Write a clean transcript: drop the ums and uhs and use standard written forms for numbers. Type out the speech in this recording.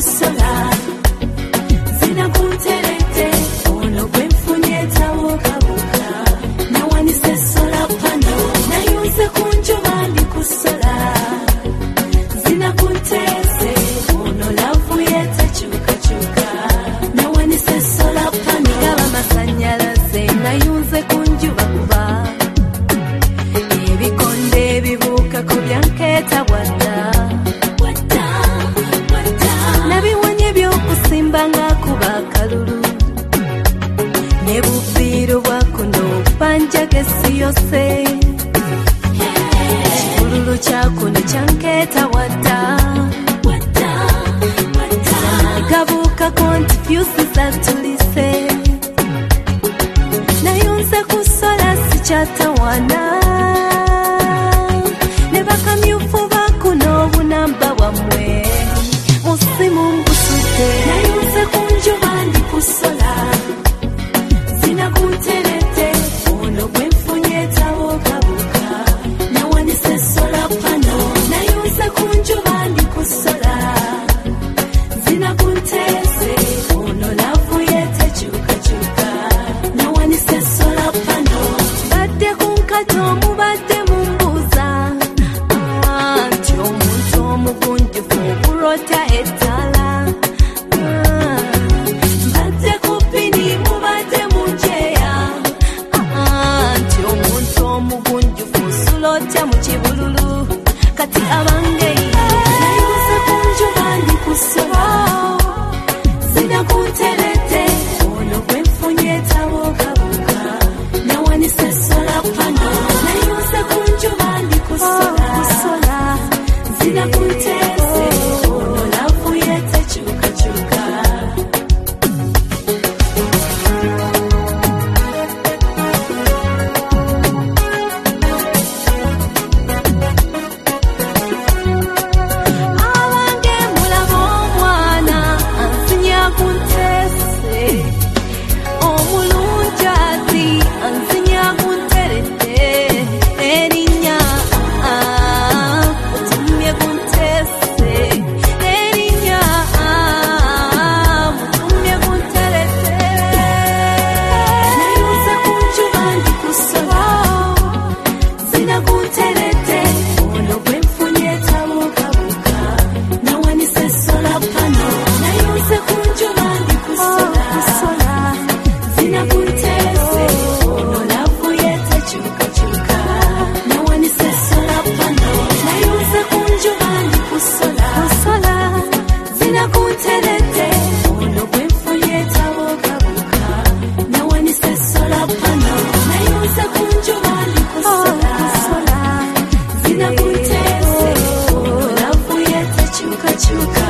kusola zina kunterete ono kwenfunyeta wokabuka nawanise sola pano nayunze kunjuba ndi kusola zina kuntese ono lavu yeta chuka chuka nawanise sola pano gaba masanyalaze nayunze kunjuba kuba ebikonde bibuka ko byanketa wada nabiwonye byokusimbanga kuba kalulu nebubiro bwakuno banja gesi yose kikululu kyakuno kyanketa wada gabuka kontifyusi zatulise nayunze kusola sikyatawana nebakamyufu bakuno bunamba bwamwe musimu mbusute nayunze kunjuba ndi kusola zina kunterete ono bwenfunyeta wokabuka nawanise sola pano nayunze kunjuba ndi kusola zina kuntese ono lavu yeta chuka chuka nawanise sola pano badde kunkato mubadde mumbuza anti omuntu omugunjufu okulota ettala mbadde kupini mubadde munjeya anti omuntu omugunjufu sulota mu kibululu kati abangeyi nayunze kunjuba ndi kusola zina kunterete ono bwenfunyeta wokabuka nawanise sola pano nayunze kunjuba ndi kusola zina kuntese ono lavu yeta chuka chuka abange mulaba omwana ansinya kuntese omulungi ati ansinya kunterete erinnya mutumye kuntese erinnya mutumye kunterete nayunze kunjuba ndi kusola zina kunterete ono bwenfunyeta wokabuka nawanise sola pano nayunze kunjuba ndi kusola zina kuntese ono lavu yeta chuka chuka nawanise sola pano nayunze kunjuba ndi kusola zina kunterete ono bwenfunyeta wokabuka nawanise sola pano nayunze kunjuba ndi kusola zina kuntese ono lavu yeta chuka chuka